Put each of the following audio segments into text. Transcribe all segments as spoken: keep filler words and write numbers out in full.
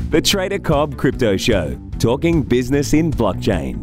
The Trader Cobb Crypto Show, talking business in blockchain.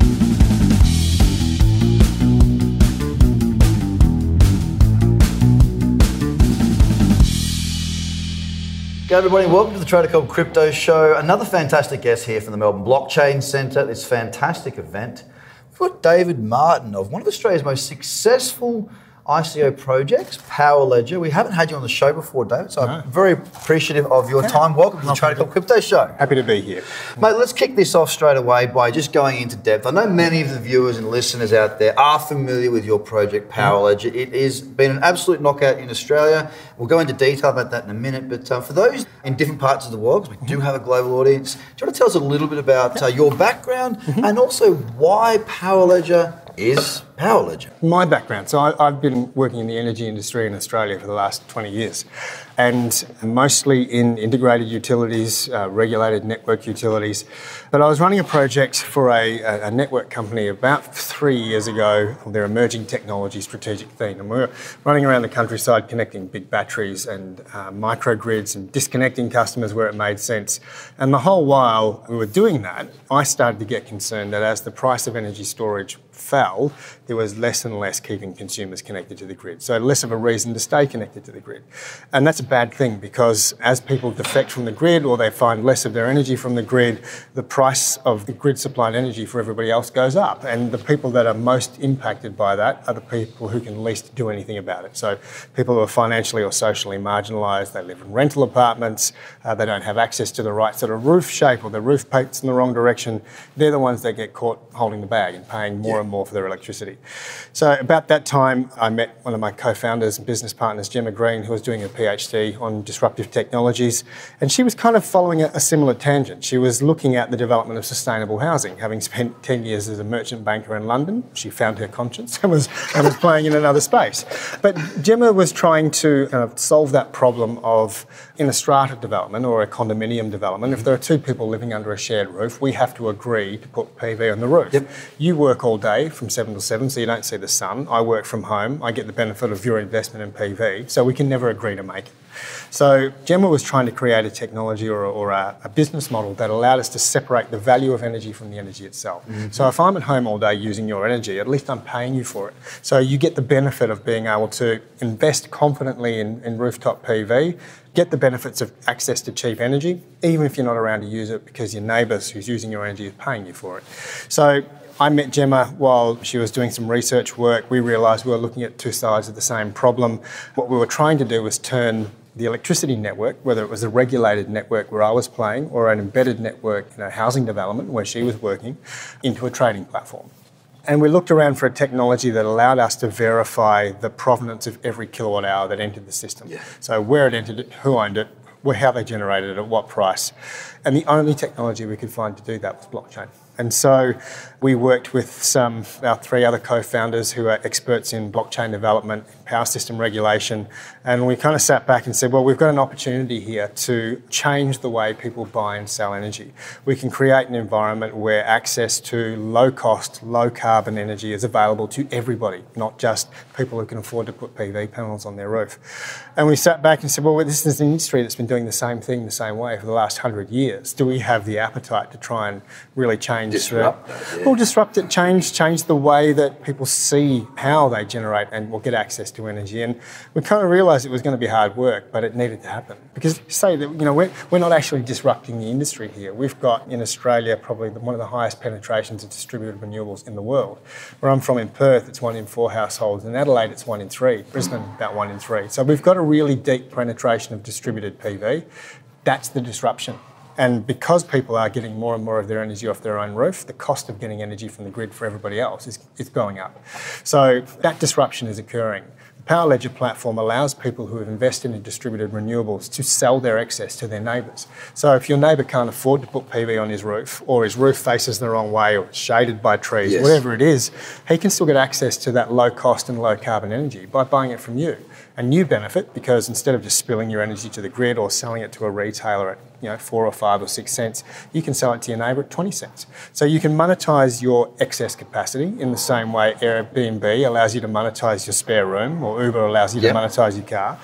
G'day everybody, welcome to the Trader Cobb Crypto Show. Another fantastic guest here from the Melbourne Blockchain Centre, this fantastic event. We've got David Martin of one of Australia's most successful I C O projects, Powerledger. We haven't had you on the show before, David, so no. I'm very appreciative of your time. Welcome to the Trader Cobb Crypto Show. Happy to be here. Mate, let's kick this off straight away by just going into depth. I know many of the viewers and listeners out there are familiar with your project, Powerledger. It has been an absolute knockout in Australia. We'll go into detail about that in a minute, but uh, for those in different parts of the world, because we do have a global audience, do you want to tell us a little bit about uh, your background mm-hmm. and also why Powerledger is Powerledger? My background. So I, I've been working in the energy industry in Australia for the last twenty years, and mostly in integrated utilities, uh, regulated network utilities. But I was running a project for a, a network company about three years ago, their emerging technology strategic theme. And we were running around the countryside connecting big batteries and uh, microgrids and disconnecting customers where it made sense. And the whole while we were doing that, I started to get concerned that as the price of energy storage fell, there was less and less keeping consumers connected to the grid. So less of a reason to stay connected to the grid. And that's a bad thing, because as people defect from the grid or they find less of their energy from the grid, the price of the grid supplied energy for everybody else goes up. And the people that are most impacted by that are the people who can least do anything about it. So people who are financially or socially marginalised, they live in rental apartments, uh, they don't have access to the right sort of roof shape, or the roof paint's in the wrong direction. They're the ones that get caught holding the bag and paying more yeah. and more for their electricity. So about that time, I met one of my co-founders and business partners, Gemma Green, who was doing a PhD on disruptive technologies. And she was kind of following a, a similar tangent. She was looking at the development of sustainable housing. Having spent ten years as a merchant banker in London, she found her conscience and was, and was playing in another space. But Gemma was trying to kind of solve that problem of, in a strata development or a condominium development, if there are two people living under a shared roof, we have to agree to put P V on the roof. Yep. You work all day from seven to seven, so you don't see the sun. I work from home. I get the benefit of your investment in P V, so we can never agree to make it. So Gemma was trying to create a technology or, a, or a, a business model that allowed us to separate the value of energy from the energy itself. Mm-hmm. So if I'm at home all day using your energy, at least I'm paying you for it. So you get the benefit of being able to invest confidently in, in rooftop P V, get the benefits of access to cheap energy, even if you're not around to use it because your neighbours who's using your energy is paying you for it. So I met Gemma while she was doing some research work. We realised we were looking at two sides of the same problem. What we were trying to do was turn the electricity network, whether it was a regulated network where I was playing or an embedded network in a housing development where she was working, into a trading platform. And we looked around for a technology that allowed us to verify the provenance of every kilowatt hour that entered the system. Yeah. So where it entered it, who owned it, how they generated it, at what price. And the only technology we could find to do that was blockchain. And so we worked with some our three other co-founders who are experts in blockchain development, power system regulation, and we kind of sat back and said, well, we've got an opportunity here to change the way people buy and sell energy. We can create an environment where access to low-cost, low-carbon energy is available to everybody, not just people who can afford to put P V panels on their roof. And we sat back and said, well, this is an industry that's been doing the same thing the same way for the last hundred years. Do we have the appetite to try and really change Disrupt that, yeah. Well, disrupt it, change, change the way that people see how they generate and will get access to energy. And we kind of realised it was going to be hard work, but it needed to happen. Because say that, you know, we're, we're not actually disrupting the industry here. We've got in Australia probably one of the highest penetrations of distributed renewables in the world. Where I'm from in Perth, it's one in four households. In Adelaide, it's one in three. Brisbane, about one in three. So we've got a really deep penetration of distributed P V. That's the disruption. And because people are getting more and more of their energy off their own roof, the cost of getting energy from the grid for everybody else is, is going up. So that disruption is occurring. The Powerledger platform allows people who have invested in distributed renewables to sell their excess to their neighbours. So if your neighbour can't afford to put P V on his roof, or his roof faces the wrong way, or it's shaded by trees, yes. whatever it is, he can still get access to that low cost and low carbon energy by buying it from you. And you benefit because instead of just spilling your energy to the grid or selling it to a retailer at you know, four or five or six cents, you can sell it to your neighbour at twenty cents. So you can monetise your excess capacity in the same way Airbnb allows you to monetise your spare room, or Uber allows you yep. to monetise your car.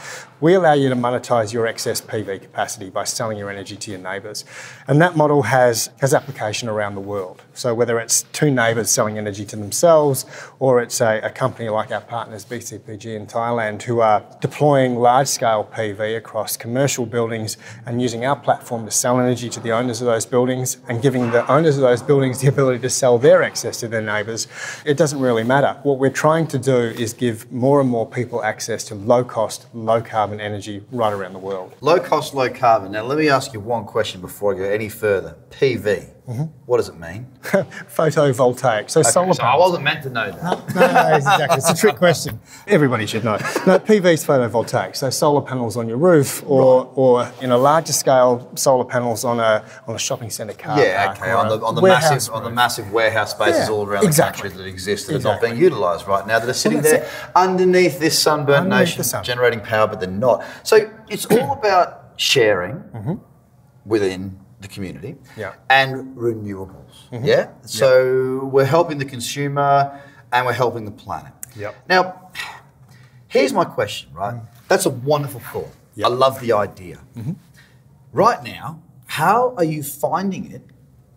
we allow you to monetize your excess P V capacity by selling your energy to your neighbours. And that model has, has application around the world. So whether it's two neighbours selling energy to themselves, or it's a, a company like our partners B C P G in Thailand who are deploying large-scale P V across commercial buildings and using our platform to sell energy to the owners of those buildings and giving the owners of those buildings the ability to sell their excess to their neighbours, it doesn't really matter. What we're trying to do is give more and more people access to low-cost, low-carbon energy right around the world. Low cost, low carbon. Now, let me ask you one question before I go any further. P V, mm-hmm. What does it mean? Photovoltaic. So okay, solar so panels. I wasn't meant to know that. No, no, no, exactly. It's a trick question. Everybody should know. No, P V is photovoltaic. So solar panels on your roof, or, right. or you know, larger scale solar panels on a on a shopping centre car. Yeah, park okay. On the on the massive roof. on the massive warehouse spaces yeah, all around exactly. the country that exist that exactly. are not being utilised right now, that are sitting well, there it. underneath this sunburnt underneath nation, sun. generating power, but they're not. So it's all about sharing mm-hmm. within the community yeah. and renewables. Mm-hmm. Yeah. So yep. we're helping the consumer and we're helping the planet. Yep. Now, here's my question. Right. Mm. That's a wonderful thought. Yep. I love the idea. Mm-hmm. Right now, how are you finding it?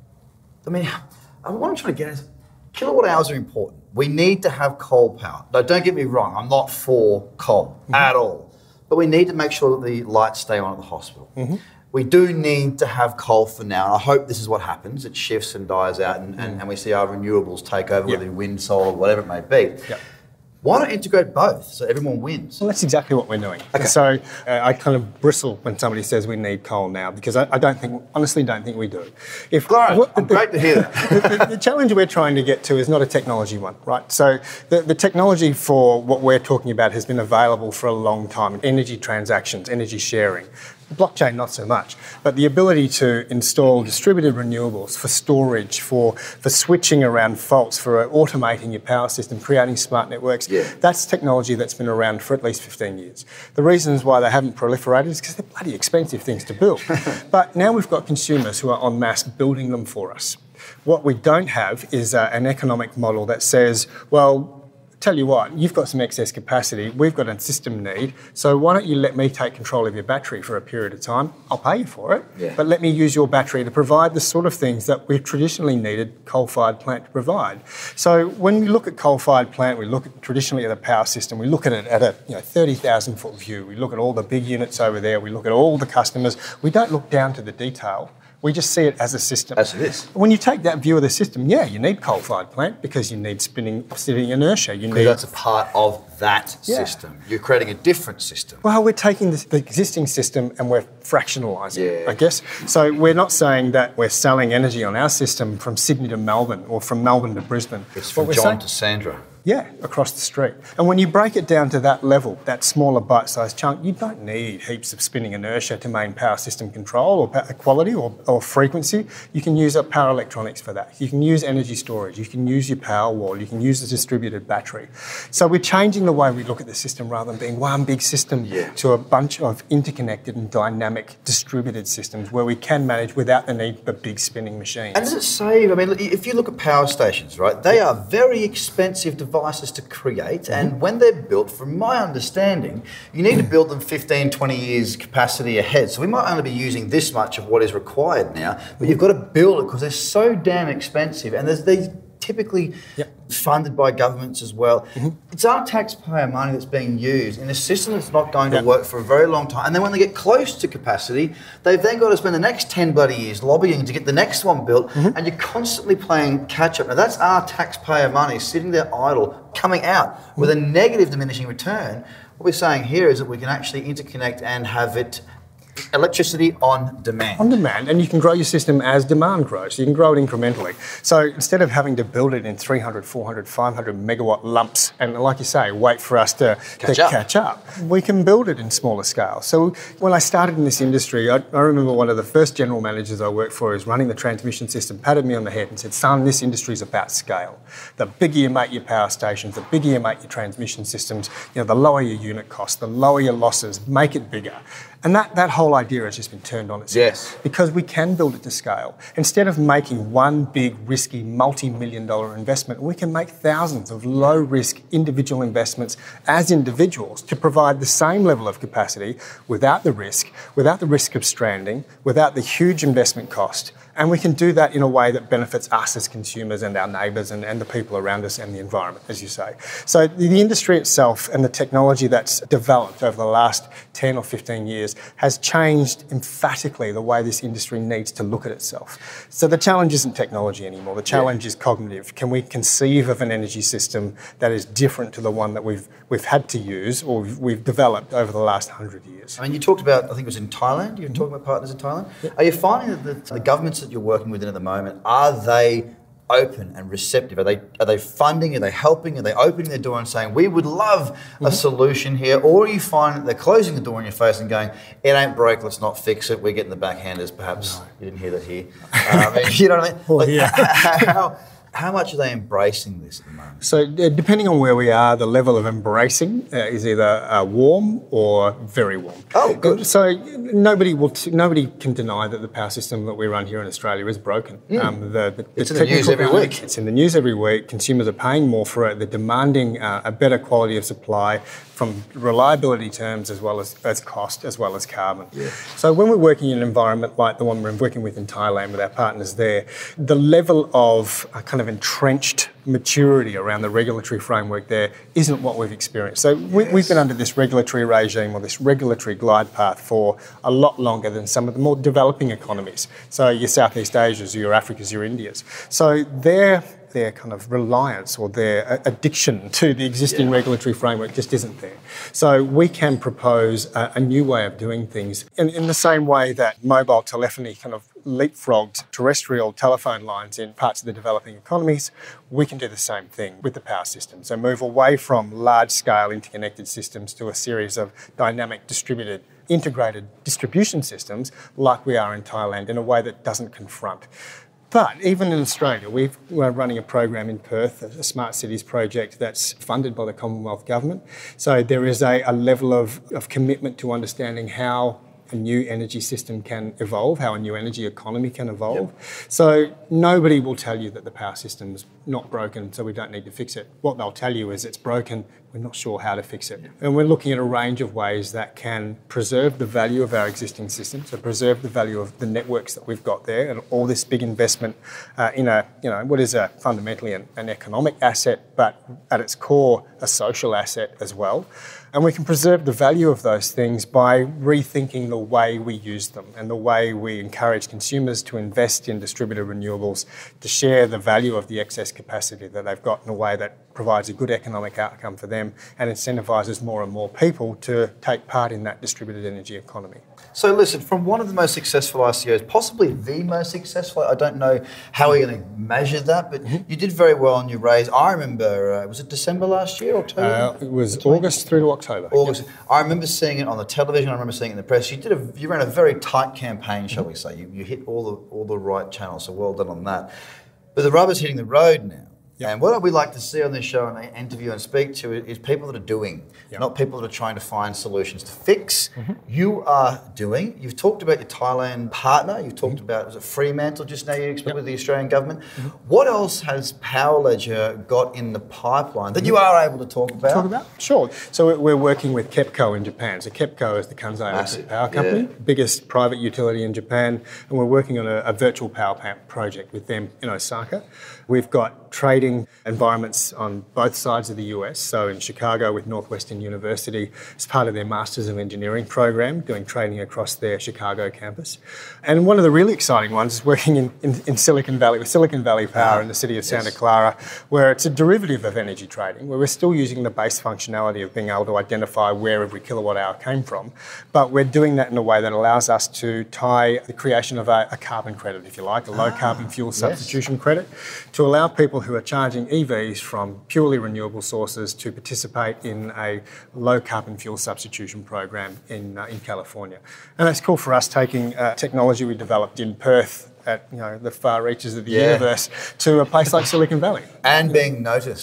I mean, what I'm trying to get is kilowatt hours are important. We need to have coal power. Now, don't get me wrong. I'm not for coal mm-hmm. at all. But we need to make sure that the lights stay on at the hospital. Mm-hmm. We do need to have coal for now. And I hope this is what happens. It shifts and dies out and, mm-hmm. and, and we see our renewables take over, yep. whether wind, solar, whatever it may be. Yep. Why not integrate both so everyone wins? Well, that's exactly what we're doing. Okay. So uh, I kind of bristle when somebody says we need coal now because I, I don't think, honestly, don't think we do. If Great, well, I'm the, great to hear that. the, the, the challenge we're trying to get to is not a technology one, right? So the, the technology for what we're talking about has been available for a long time. Energy transactions, energy sharing. Blockchain, not so much, but the ability to install distributed renewables for storage, for, for switching around faults, for automating your power system, creating smart networks, yeah. that's technology that's been around for at least fifteen years. The reasons why they haven't proliferated is because they're bloody expensive things to build. But now we've got consumers who are en masse building them for us. What we don't have is uh, an economic model that says, well, tell you what, you've got some excess capacity, we've got a system need, so why don't you let me take control of your battery for a period of time? I'll pay you for it, yeah. but let me use your battery to provide the sort of things that we've traditionally needed coal-fired plant to provide. So when we look at coal-fired plant, we look at traditionally at the power system, we look at it at a you know, thirty thousand foot view, we look at all the big units over there, we look at all the customers, we don't look down to the detail. We just see it as a system. As it is. When you take that view of the system, yeah, you need coal-fired plant because you need spinning, spinning inertia. You need that's a part of that yeah. system. You're creating a different system. Well, we're taking the, the existing system and we're fractionalising it, yeah. I guess. So we're not saying that we're selling energy on our system from Sydney to Melbourne or from Melbourne to Brisbane. It's from John saying, to Sandra. Yeah, across the street. And when you break it down to that level, that smaller bite-sized chunk, you don't need heaps of spinning inertia to main power system control or quality or, or frequency. You can use up power electronics for that. You can use energy storage. You can use your power wall. You can use the distributed battery. So we're changing the way we look at the system rather than being one big system yeah. to a bunch of interconnected and dynamic distributed systems where we can manage without the need for big spinning machines. And does it save? I mean, if you look at power stations, right, they are very expensive devices devices to create, mm-hmm. and when they're built, from my understanding, you need to build them fifteen, twenty years capacity ahead. So we might only be using this much of what is required now, but you've got to build it because they're so damn expensive, and there's these typically yep. funded by governments as well. Mm-hmm. It's our taxpayer money that's being used in a system that's not going to yep. work for a very long time. And then when they get close to capacity, they've then got to spend the next ten bloody years lobbying to get the next one built, mm-hmm. and you're constantly playing catch up. Now that's our taxpayer money sitting there idle, coming out mm-hmm. with a negative diminishing return. What we're saying here is that we can actually interconnect and have it electricity on demand. On demand, and you can grow your system as demand grows. You can grow it incrementally. So instead of having to build it in three hundred, four hundred, five hundred megawatt lumps, and like you say, wait for us to catch, to up. catch up, we can build it in smaller scale. So when I started in this industry, I, I remember one of the first general managers I worked for is running the transmission system, patted me on the head and said, son, this industry is about scale. The bigger you make your power stations, the bigger you make your transmission systems, you know, the lower your unit cost, the lower your losses, make it bigger. And that, that whole idea has just been turned on its head. Yes. Because we can build it to scale. Instead of making one big, risky, multi-million dollar investment, we can make thousands of low-risk individual investments as individuals to provide the same level of capacity without the risk, without the risk of stranding, without the huge investment cost. And we can do that in a way that benefits us as consumers and our neighbours and, and the people around us and the environment, as you say. So the, the industry itself and the technology that's developed over the last ten or fifteen years has changed emphatically the way this industry needs to look at itself. So the challenge isn't technology anymore. The challenge yeah. is cognitive. Can we conceive of an energy system that is different to the one that we've we've had to use or we've, we've developed over the last hundred years? I mean, you talked about, I think it was in Thailand, you're talking about partners in Thailand. Yeah. Are you finding that the, the governments that you're working with at the moment, are they open and receptive? Are they are they funding? Are they helping? Are they opening their door and saying, we would love mm-hmm. a solution here? Or are you finding that they're closing the door in your face and going, it ain't broke, let's not fix it, we're getting the backhanders, perhaps. No. You didn't hear that here. Um, you know what I mean? Well, like, yeah. how, how much are they embracing this at the moment? So uh, depending on where we are, the level of embracing uh, is either uh, warm or very warm. Oh, good. So nobody will t- nobody can deny that the power system that we run here in Australia is broken. Mm. Um, the, the, it's the in the news every value, week. It's in the news every week. Consumers are paying more for it. They're demanding uh, a better quality of supply from reliability terms as well as, as cost, as well as carbon. Yeah. So when we're working in an environment like the one we're working with in Thailand with our partners there, the level of uh, kind of entrenched maturity around the regulatory framework there isn't what we've experienced. So we, yes. we've been under this regulatory regime or this regulatory glide path for a lot longer than some of the more developing economies. So your Southeast Asias, your Africas, your Indias. So they're their kind of reliance or their addiction to the existing yeah. regulatory framework just isn't there. So we can propose a, a new way of doing things in, in the same way that mobile telephony kind of leapfrogged terrestrial telephone lines in parts of the developing economies. We can do the same thing with the power system. So move away from large-scale interconnected systems to a series of dynamic, distributed, integrated distribution systems like we are in Thailand in a way that doesn't confront. But even in Australia, we've, we're running a program in Perth, a Smart Cities project that's funded by the Commonwealth Government. So there is a, a level of, of commitment to understanding how a new energy system can evolve, how a new energy economy can evolve. Yep. So nobody will tell you that the power system's not broken, so we don't need to fix it. What they'll tell you is it's broken, we're not sure how to fix it. And we're looking at a range of ways that can preserve the value of our existing system, so preserve the value of the networks that we've got there and all this big investment uh, in a, you know, what is a fundamentally an, an economic asset, but at its core, a social asset as well. And we can preserve the value of those things by rethinking the way we use them and the way we encourage consumers to invest in distributed renewables, to share the value of the excess capacity that they've got in a way that provides a good economic outcome for them and incentivises more and more people to take part in that distributed energy economy. So listen, from one of the most successful I C Os, possibly the most successful, I don't know how we're going to measure that, but mm-hmm. you did very well on your raise. I remember, uh, was it December last year, October? Uh, it was August through to October. August. Yep. I remember seeing it on the television, I remember seeing it in the press. You did a, you ran a very tight campaign, shall mm-hmm. we say. You, you hit all the, all the right channels, so well done on that. But the rubber's hitting the road now. Yep. And what we like to see on this show and interview and speak to is people that are doing, yep. not people that are trying to find solutions to fix. Mm-hmm. You are doing. You've talked about your Thailand partner. You've talked mm-hmm. about, was it Fremantle just now you spoke yep. with the Australian government. Mm-hmm. What else has Powerledger got in the pipeline that you are able to talk about? Talk about? Sure. So we're working with KEPCO in Japan. So KEPCO is the Kansai Electric Power Company, yeah. biggest private utility in Japan. And we're working on a, a virtual power plant project with them in Osaka. We've got trading environments on both sides of the U S. So in Chicago with Northwestern University as part of their Masters of Engineering program, doing training across their Chicago campus. And one of the really exciting ones is working in, in, in Silicon Valley, with Silicon Valley Power in the city of Santa yes. Clara, where it's a derivative of energy trading, where we're still using the base functionality of being able to identify where every kilowatt hour came from. But we're doing that in a way that allows us to tie the creation of a, a carbon credit, if you like, a low ah, carbon fuel substitution yes. credit, to allow people who are charging E Vs from purely renewable sources to participate in a low carbon fuel substitution program in uh, in California. And that's cool for us, taking uh, technology we developed in Perth at you know the far reaches of the yeah. universe to a place like Silicon Valley. And being noticed.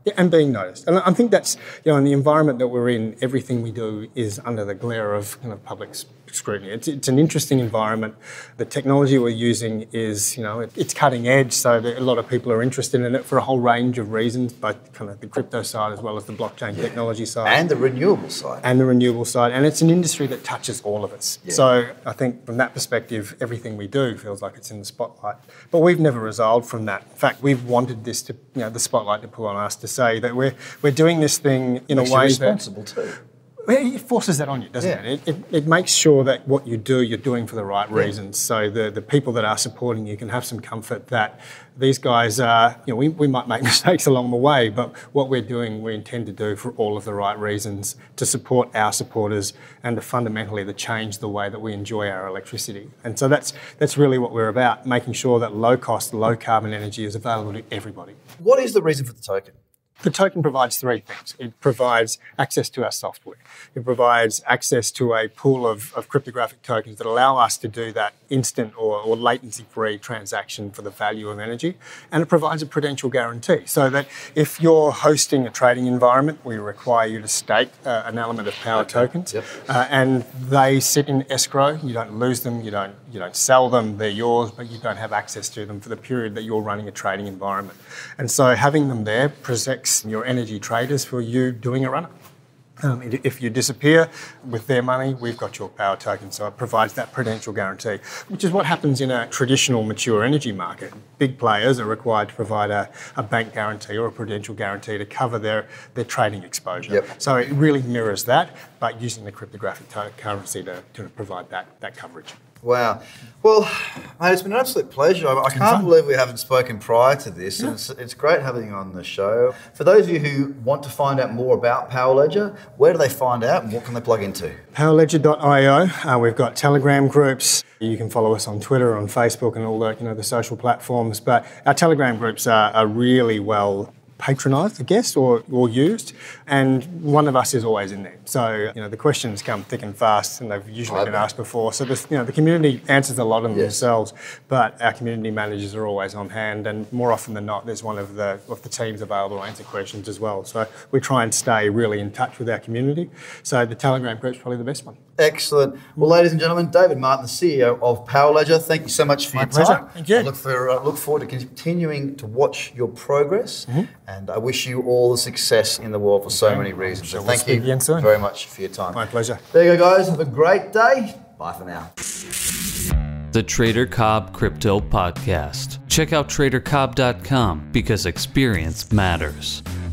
Yeah, and being noticed. And I think that's, you know, in the environment that we're in, everything we do is under the glare of kind of public scrutiny. It's, it's an interesting environment. The technology we're using is, you know, it, it's cutting edge, so that a lot of people are interested in it for a whole range of reasons, both kind of the crypto side as well as the blockchain yeah. technology side. And the renewable side. And the renewable side. And it's an industry that touches all of us. Yeah. So I think from that perspective, everything we do feels like it's in the spotlight. But we've never resolved from that. In fact, we've wanted this to, you know, the spotlight to pull on us to say that we're we're doing this thing in Makes a way you responsible that, too. It forces that on you, doesn't yeah. it? It, it? It makes sure that what you do, you're doing for the right yeah. reasons. So the, the people that are supporting you can have some comfort that these guys are, you know, we, we might make mistakes along the way, but what we're doing, we intend to do for all of the right reasons to support our supporters and to fundamentally to change the way that we enjoy our electricity. And so that's that's really what we're about, making sure that low cost, low carbon energy is available to everybody. What is the reason for the token? The token provides three things. It provides access to our software. It provides access to a pool of, of cryptographic tokens that allow us to do that instant or, or latency-free transaction for the value of energy. And it provides a prudential guarantee so that if you're hosting a trading environment, we require you to stake uh, an element of power okay. tokens. Yep. Uh, and they sit in escrow. You don't lose them. You don't, you don't sell them. They're yours, but you don't have access to them for the period that you're running a trading environment. And so having them there protects your energy traders for you doing a run-up. Um, if you disappear with their money, we've got your power token, so it provides that prudential guarantee, which is what happens in a traditional mature energy market. Big players are required to provide a, a bank guarantee or a prudential guarantee to cover their, their trading exposure. Yep. So it really mirrors that, but using the cryptographic to- currency to, to provide that, that coverage. Wow. Well, mate, it's been an absolute pleasure. I, I can't fun. believe we haven't spoken prior to this. Yeah. And it's, it's great having you on the show. For those of you who want to find out more about Powerledger, where do they find out and what can they plug into? powerledger dot io. Uh, we've got Telegram groups. You can follow us on Twitter, on Facebook and all the, you know, the social platforms. But our Telegram groups are, are really well patronised, I guess, or, or used, and one of us is always in there. So, you know, the questions come thick and fast, and they've usually been asked before. So, this, you know, the community answers a lot of them yes. themselves, but our community managers are always on hand, and more often than not, there's one of the of the teams available to answer questions as well. So, we try and stay really in touch with our community. So, the Telegram group's probably the best one. Excellent. Well, ladies and gentlemen, David Martin, the C E O of Powerledger, thank you so much for My your pleasure. time. Thank you. I look, for, uh, look forward to continuing to watch your progress, mm-hmm. and I wish you all the success in the world for so okay. many reasons. Sure So we'll thank you again soon. very much for your time. My pleasure. There you go, guys. Have a great day. Bye for now. The Trader Cobb Crypto Podcast. Check out trader cobb dot com because experience matters.